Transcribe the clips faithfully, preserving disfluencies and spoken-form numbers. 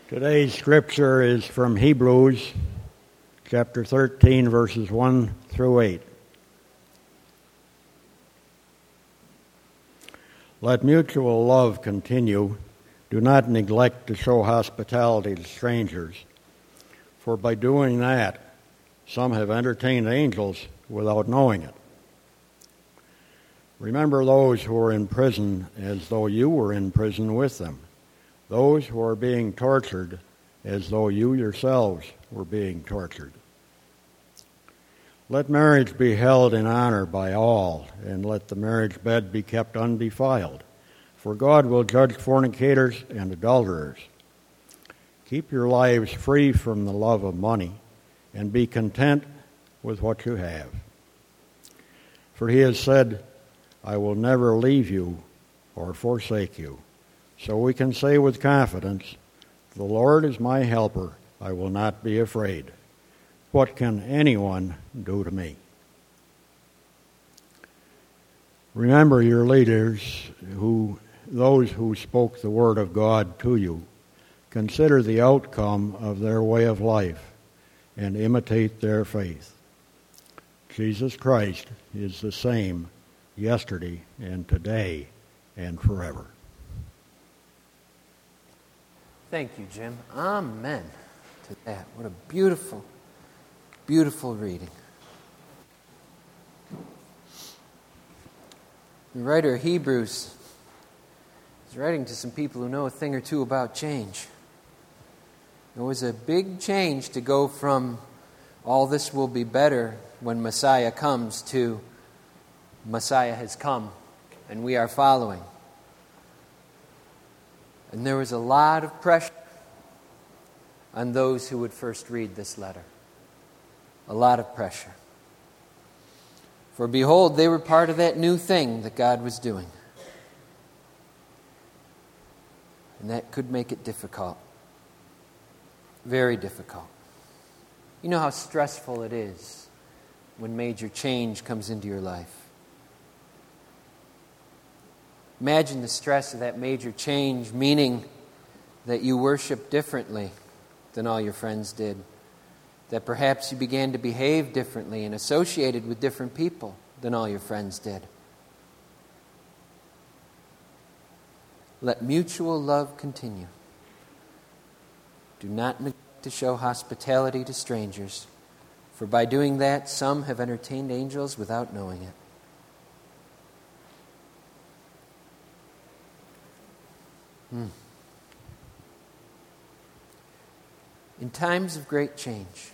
Today's scripture is from Hebrews chapter thirteen, verses one through eight. Let mutual love continue. Do not neglect to show hospitality to strangers, for by doing that, some have entertained angels without knowing it. Remember those who are in prison as though you were in prison with them, those who are being tortured as though you yourselves were being tortured. Let marriage be held in honor by all, and let the marriage bed be kept undefiled, for God will judge fornicators and adulterers. Keep your lives free from the love of money, and be content with what you have. For he has said, I will never leave you or forsake you. So we can say with confidence, the Lord is my helper, I will not be afraid. What can anyone do to me? Remember your leaders, who, those who spoke the word of God to you. Consider the outcome of their way of life and imitate their faith. Jesus Christ is the same yesterday and today and forever. Thank you, Jim. Amen to that. What a beautiful, beautiful reading. The writer of Hebrews is writing to some people who know a thing or two about change. It was a big change to go from all this will be better when Messiah comes to Messiah has come and we are following. And there was a lot of pressure on those who would first read this letter. A lot of pressure. For behold, they were part of that new thing that God was doing. And that could make it difficult. Very difficult. You know how stressful it is when major change comes into your life. Imagine the stress of that major change, meaning that you worship differently than all your friends did. That perhaps you began to behave differently and associated with different people than all your friends did. Let mutual love continue. Do not neglect to show hospitality to strangers, for by doing that, some have entertained angels without knowing it. Hmm. In times of great change,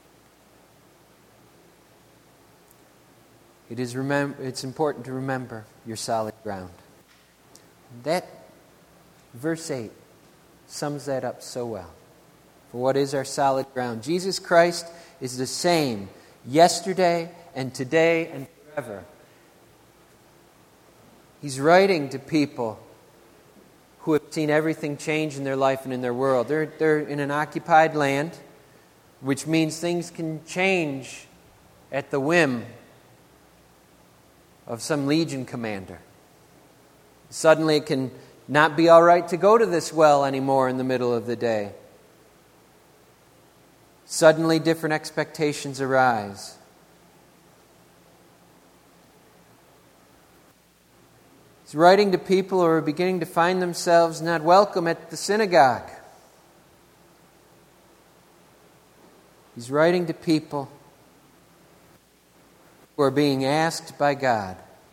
it is remem- it's important to remember your solid ground. That verse eight sums that up so well. For what is our solid ground? Jesus Christ is the same yesterday and today and forever. He's writing to people who have seen everything change in their life and in their world. They're, they're in an occupied land, which means things can change at the whim of some legion commander. Suddenly it can not be all right to go to this well anymore in the middle of the day. Suddenly different expectations arise. He's writing to people who are beginning to find themselves not welcome at the synagogue. He's writing to people who are being asked by God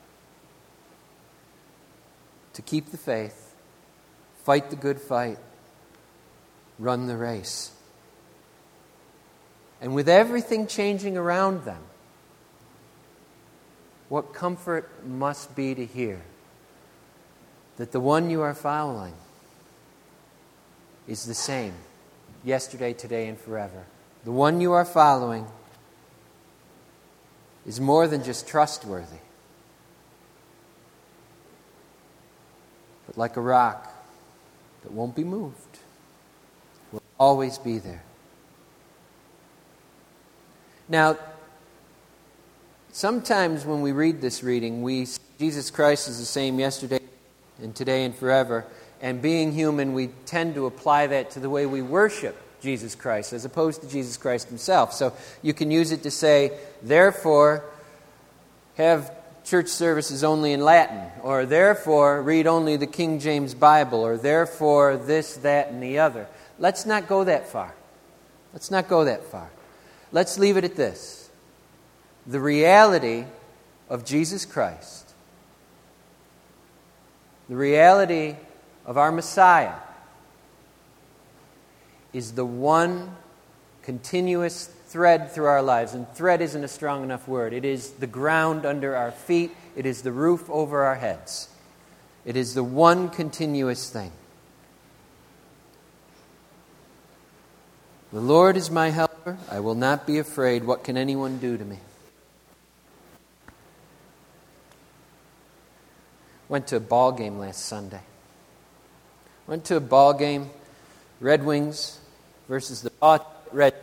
to keep the faith, fight the good fight, run the race. And with everything changing around them, what comfort must be to hear that the one you are following is the same, yesterday, today, and forever. The one you are following is more than just trustworthy, but like a rock that won't be moved, will always be there. Now, sometimes when we read this reading, we see Jesus Christ is the same yesterday and today and forever. And being human, we tend to apply that to the way we worship Jesus Christ as opposed to Jesus Christ himself. So you can use it to say, therefore, have church services only in Latin, or therefore, read only the King James Bible, or therefore, this, that, and the other. Let's not go that far. Let's not go that far. Let's leave it at this. The reality of Jesus Christ, the reality of our Messiah, is the one continuous thread through our lives. And thread isn't a strong enough word. It is the ground under our feet. It is the roof over our heads. It is the one continuous thing. The Lord is my helper. I will not be afraid. What can anyone do to me? Went to a ball game last Sunday. Went to a ball game, Red Wings versus the Boston Red.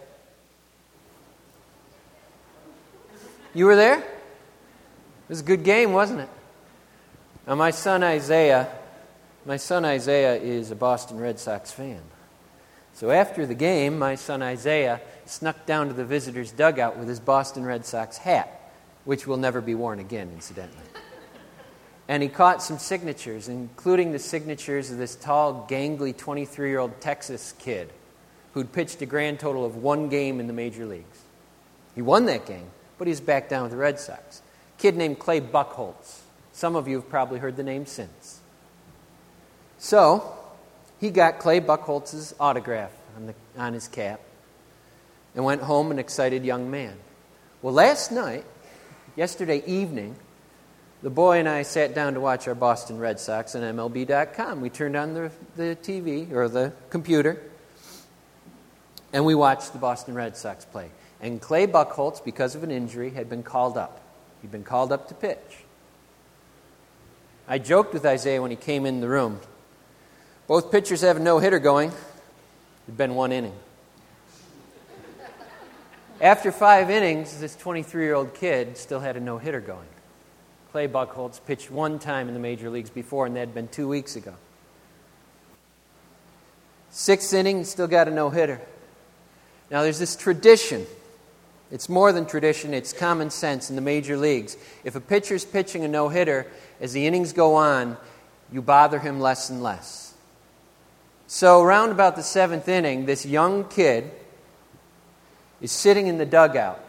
You were there? It was a good game, wasn't it? Now my son Isaiah, my son Isaiah is a Boston Red Sox fan. So after the game, my son Isaiah snuck down to the visitors' dugout with his Boston Red Sox hat, which will never be worn again, incidentally. And he caught some signatures, including the signatures of this tall, gangly, twenty-three-year-old Texas kid who'd pitched a grand total of one game in the major leagues. He won that game, but he's back down with the Red Sox. A kid named Clay Buchholz. Some of you have probably heard the name since. So he got Clay Buchholz's autograph on, the, on his cap and went home an excited young man. Well, last night, yesterday evening, the boy and I sat down to watch our Boston Red Sox on M L B dot com. We turned on the, the T V, or the computer, and we watched the Boston Red Sox play. And Clay Buchholz, because of an injury, had been called up. He'd been called up to pitch. I joked with Isaiah when he came in the room. Both pitchers have a no-hitter going. It'd been one inning. After five innings, this twenty-three-year-old kid still had a no-hitter going. Clay Buchholz pitched one time in the major leagues before, and that had been two weeks ago. Sixth inning, still got a no-hitter. Now, there's this tradition. It's more than tradition, it's common sense in the major leagues. If a pitcher's pitching a no-hitter, as the innings go on, you bother him less and less. So around about the seventh inning, this young kid is sitting in the dugout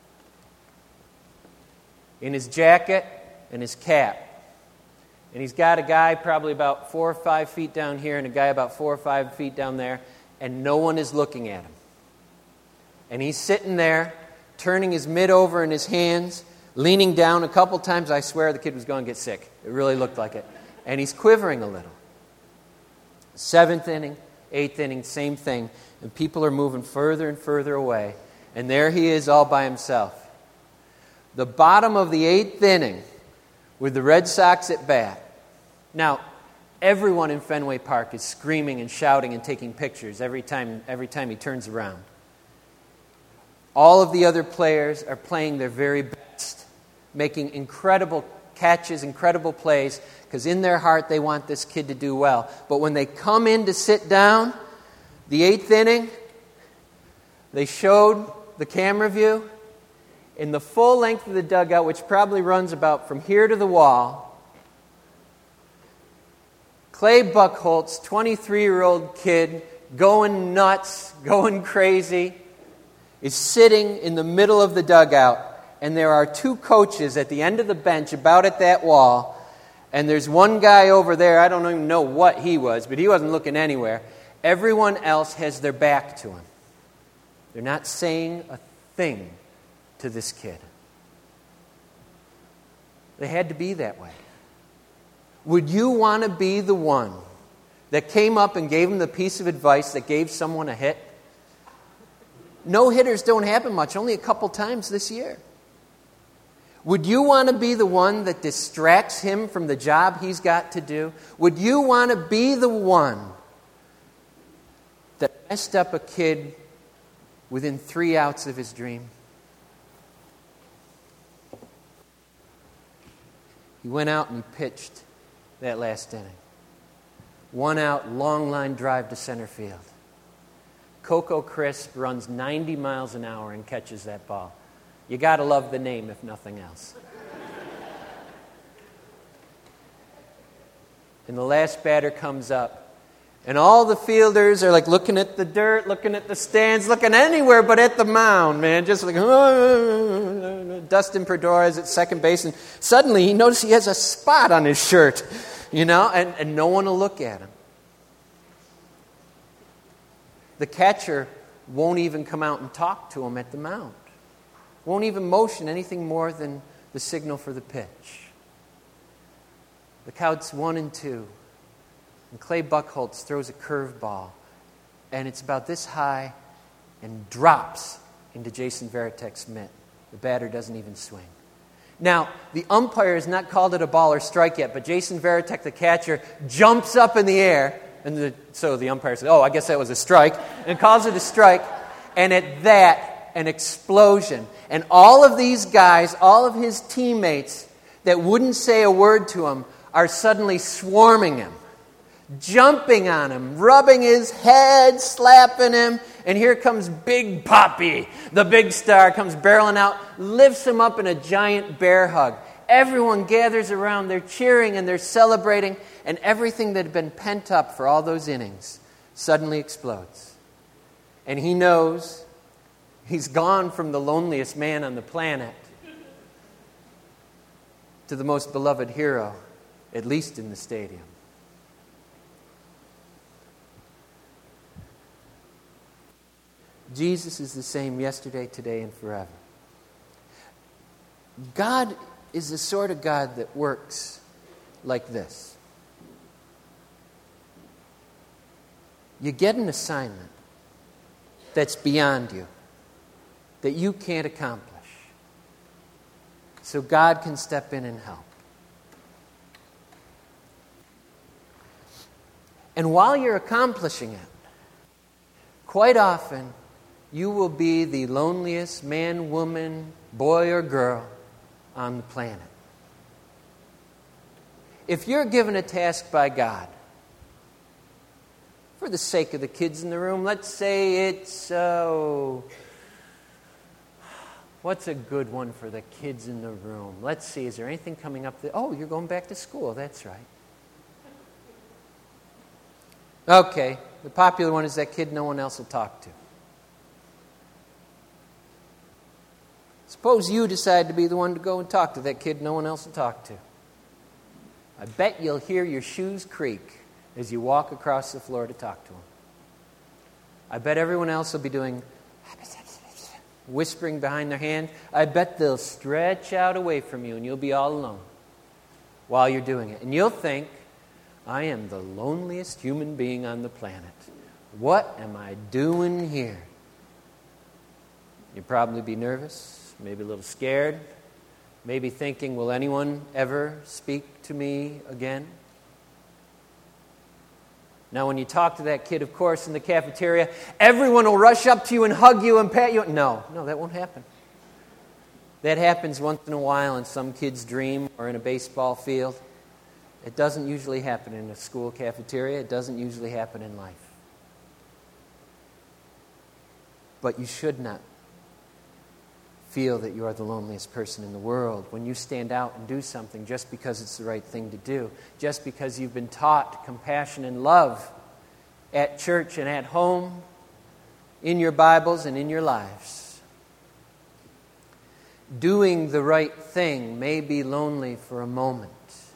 in his jacket and his cap. And he's got a guy probably about four or five feet down here and a guy about four or five feet down there, and no one is looking at him. And he's sitting there, turning his mitt over in his hands, leaning down a couple times. I swear the kid was going to get sick. It really looked like it. And he's quivering a little. Seventh inning, eighth inning, same thing. And people are moving further and further away. And there he is all by himself. The bottom of the eighth inning with the Red Sox at bat. Now, everyone in Fenway Park is screaming and shouting and taking pictures every time, every time he turns around. All of the other players are playing their very best, making incredible catches, incredible plays, because in their heart they want this kid to do well. But when they come in to sit down, the eighth inning, they showed the camera view in the full length of the dugout, which probably runs about from here to the wall. Clay Buchholz, twenty-three-year-old kid, going nuts, going crazy, is sitting in the middle of the dugout, and there are two coaches at the end of the bench about at that wall, and there's one guy over there, I don't even know what he was, but he wasn't looking anywhere. Everyone else has their back to him. They're not saying a thing to this kid. They had to be that way. Would you want to be the one that came up and gave him the piece of advice that gave someone a hit? No-hitters don't happen much, only a couple times this year. Would you want to be the one that distracts him from the job he's got to do? Would you want to be the one that messed up a kid within three outs of his dream? He went out and he pitched that last inning. One out, long line drive to center field. Coco Crisp runs ninety miles an hour and catches that ball. You got to love the name, if nothing else. And the last batter comes up, and all the fielders are like looking at the dirt, looking at the stands, looking anywhere but at the mound, man. Just like, oh, Dustin Pedroia is at second base, and suddenly he notices he has a spot on his shirt, you know, and, and no one will look at him. The catcher won't even come out and talk to him at the mound. Won't even motion anything more than the signal for the pitch. The count's one and two. And Clay Buchholz throws a curveball. And it's about this high and drops into Jason Varitek's mitt. The batter doesn't even swing. Now, the umpire has not called it a ball or strike yet, but Jason Varitek, the catcher, jumps up in the air. And the, so the umpire says, oh, I guess that was a strike. And calls it a strike. And at that, an explosion. And all of these guys, all of his teammates that wouldn't say a word to him are suddenly swarming him, jumping on him, rubbing his head, slapping him. And here comes Big Papi, the big star, comes barreling out, lifts him up in a giant bear hug. Everyone gathers around. They're cheering and they're celebrating. And everything that had been pent up for all those innings suddenly explodes. And he knows he's gone from the loneliest man on the planet to the most beloved hero, at least in the stadium. Jesus is the same yesterday, today, and forever. God is the sort of God that works like this. You get an assignment that's beyond you, that you can't accomplish. So God can step in and help. And while you're accomplishing it, quite often you will be the loneliest man, woman, boy, or girl on the planet. If you're given a task by God, for the sake of the kids in the room, let's say it's, oh, what's a good one for the kids in the room? Let's see, is there anything coming up? That, oh, you're going back to school, that's right. Okay, the popular one is that kid no one else will talk to. Suppose you decide to be the one to go and talk to that kid no one else will talk to. I bet you'll hear your shoes creak as you walk across the floor to talk to him. I bet everyone else will be doing whispering behind their hand. I bet they'll stretch out away from you and you'll be all alone while you're doing it. And you'll think, I am the loneliest human being on the planet. What am I doing here? You'll probably be nervous, maybe a little scared, maybe thinking, will anyone ever speak to me again? Now, when you talk to that kid, of course, in the cafeteria, everyone will rush up to you and hug you and pat you. No, no, that won't happen. That happens once in a while in some kid's dream or in a baseball field. It doesn't usually happen in a school cafeteria. It doesn't usually happen in life. But you should not feel that you are the loneliest person in the world when you stand out and do something just because it's the right thing to do, just because you've been taught compassion and love at church and at home, in your Bibles and in your lives. Doing the right thing may be lonely for a moment.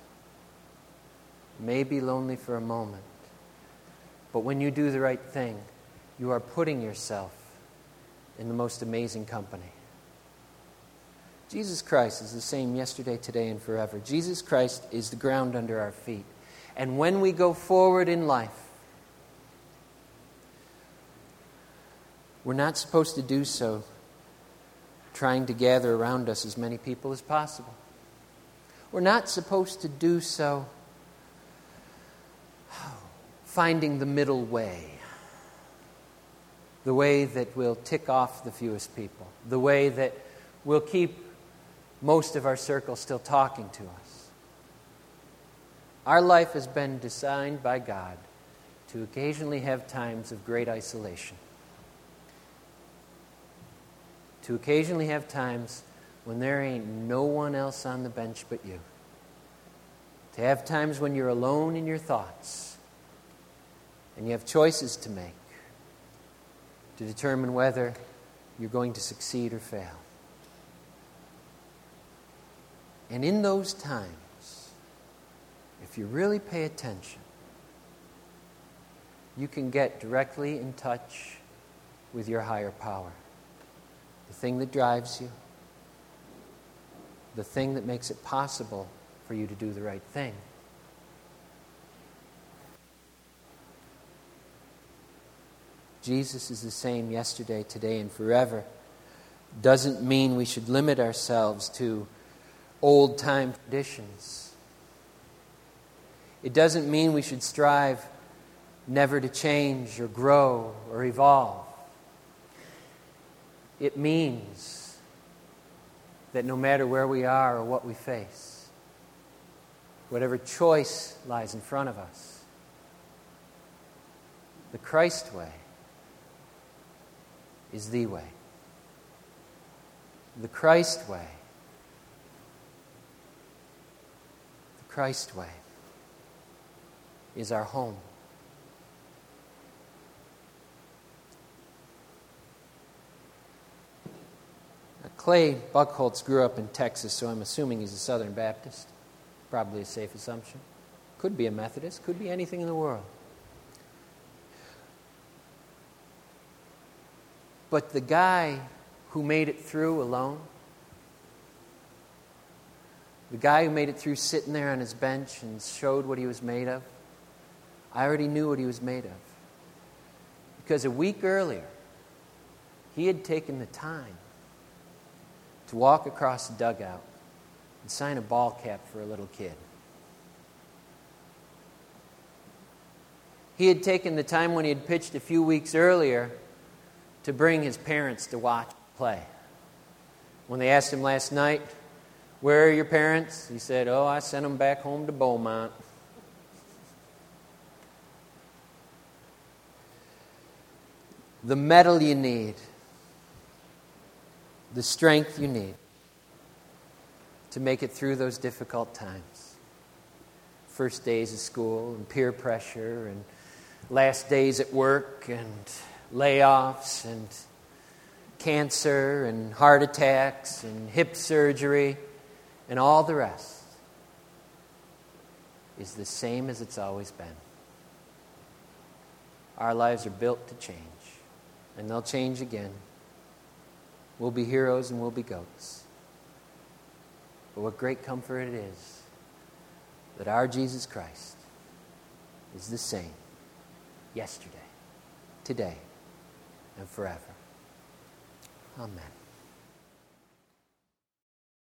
May be lonely for a moment. But when you do the right thing, you are putting yourself in the most amazing company. Jesus Christ is the same yesterday, today, and forever. Jesus Christ is the ground under our feet. And when we go forward in life, we're not supposed to do so trying to gather around us as many people as possible. We're not supposed to do so finding the middle way, the way that will tick off the fewest people, the way that will keep most of our circle still talking to us. Our life has been designed by God to occasionally have times of great isolation. To occasionally have times when there ain't no one else on the bench but you. To have times when you're alone in your thoughts and you have choices to make to determine whether you're going to succeed or fail. And in those times, if you really pay attention, you can get directly in touch with your higher power. The thing that drives you, the thing that makes it possible for you to do the right thing. Jesus is the same yesterday, today, and forever. Doesn't mean we should limit ourselves to old-time traditions. It doesn't mean we should strive never to change or grow or evolve. It means that no matter where we are or what we face, whatever choice lies in front of us, the Christ way is the way. The Christ way. The Christ way is our home. Now, Clay Buckholtz grew up in Texas, so I'm assuming he's a Southern Baptist. Probably a safe assumption. Could be a Methodist, could be anything in the world. But the guy who made it through alone, the guy who made it through sitting there on his bench and showed what he was made of, I already knew what he was made of. Because a week earlier, he had taken the time to walk across the dugout and sign a ball cap for a little kid. He had taken the time when he had pitched a few weeks earlier to bring his parents to watch play. When they asked him last night, "Where are your parents?" he said, "Oh, I sent them back home to Beaumont." The mettle you need, the strength you need to make it through those difficult times. First days of school and peer pressure and last days at work and layoffs and cancer and heart attacks and hip surgery and all the rest is the same as it's always been. Our lives are built to change, and they'll change again. We'll be heroes and we'll be goats. But what great comfort it is that our Jesus Christ is the same yesterday, today, and forever. Amen.